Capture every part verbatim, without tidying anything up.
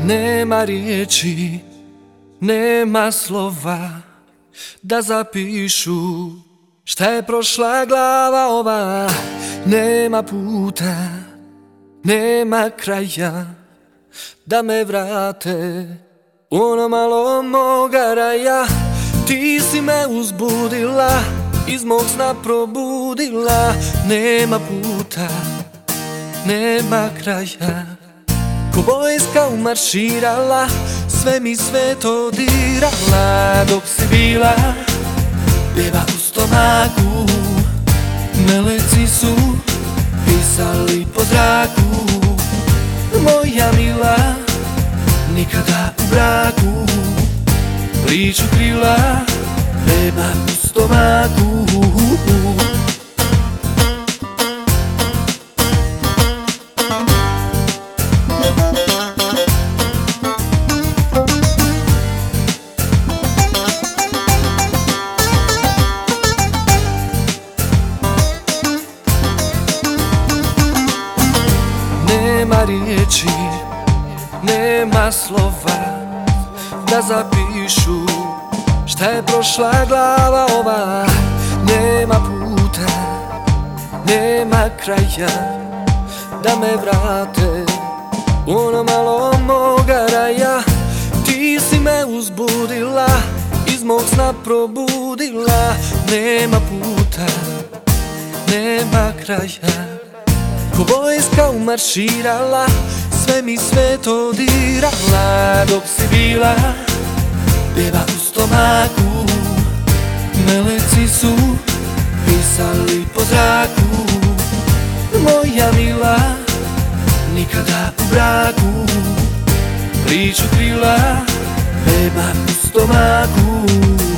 Nema riječi, nema slova da zapišu šta je prošla glava ova. Nema puta, nema kraja da me vrate u ono malo moga raja. Ti si me uzbudila, iz mog sna probudila. Nema puta, nema kraja, ko vojska umarširala, sve mi sveto dirala. Dok si bila pjeva u stomaku, meleci su pisali po zraku. Moja mila, nikada u braku, priču krila, beba u stomaku. Nema riječi, nema slova da zapišu šta je prošla glava ova. Nema puta, nema kraja da me vrate u ono malo moga raja. Ti si me uzbudila, iz mog sna probudila. Nema puta, nema kraja, ko vojska umarširala, sve mi sveto dirala. Dok si bila pjeva u stomaku, meleci su pisali po zraku. Moja mila, nikada u braku, priču krila, beba u stomaku.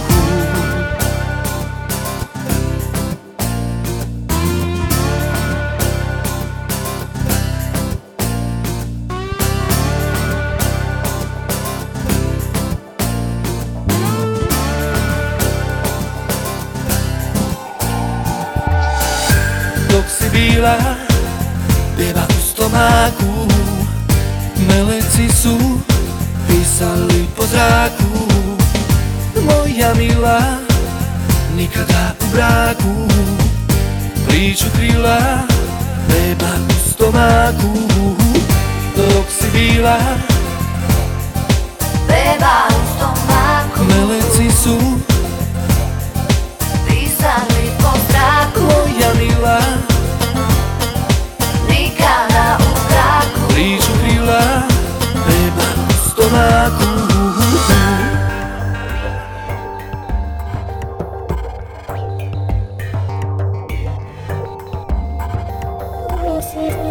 Dok si bila pjeva u stomaku, meleci su pisali po zraku. Moja mila, nikada u braku, priču krila, beba u stomaku. Dok si bila beba u stomaku, meleci su pisali po zraku. Moja mila, nikada u braku, priču krila, beba u stomaku. This is